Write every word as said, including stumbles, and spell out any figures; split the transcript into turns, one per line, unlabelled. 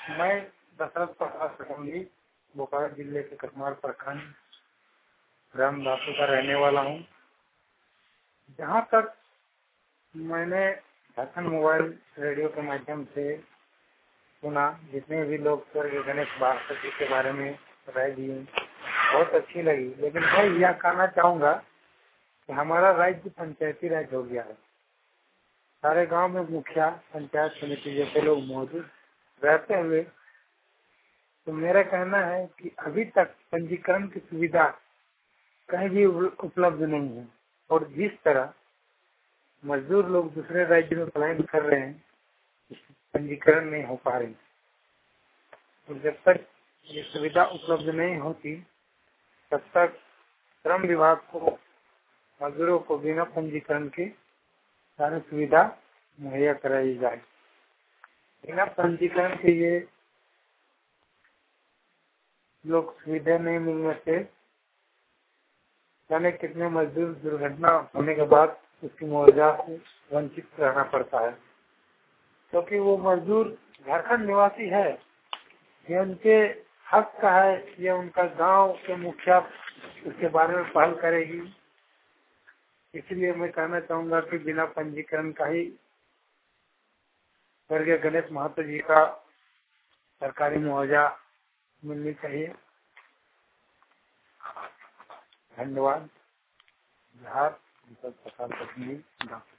मैं दशरथ प्रसाद सटोली बोकारो जिले के कटमाल प्रखंड ग्राम दासू का रहने वाला हूँ। जहाँ तक मैंने झारखंड मोबाइल रेडियो के माध्यम से सुना, जितने भी लोग स्वर्गीय गणेश भास्कर जी के बारे में राय दी बहुत अच्छी लगी। लेकिन मैं यह कहना चाहूँगा कि हमारा राज्य पंचायती राज हो गया है। सारे गांव में मुखिया, पंचायत समिति जैसे लोग मौजूद रहते हुए, तो मेरा कहना है कि अभी तक पंजीकरण की सुविधा कहीं भी उपलब्ध नहीं है। और जिस तरह मजदूर लोग दूसरे राज्य में पलायन कर रहे हैं, पंजीकरण नहीं हो पा रही। और जब तक ये सुविधा उपलब्ध नहीं होती, तब तक श्रम विभाग को मजदूरों को बिना पंजीकरण के सारी सुविधा मुहैया कराई जाए। बिना पंजीकरण के ये लोग सुविधा नहीं मिलने से जाने कितने मजदूर दुर्घटना होने के बाद उसकी मुआवजा से वंचित रहना पड़ता है, क्योंकि वो मजदूर झारखंड निवासी है। ये उनके हक का है, ये उनका गांव के मुखिया उसके बारे में पहल करेगी। इसलिए मैं कहना चाहूंगा कि बिना पंजीकरण का ही स्वर्गीय गणेश महतो जी का सरकारी मुआवजा मिलनी चाहिए। धन्यवाद। बिहार प्रसाद।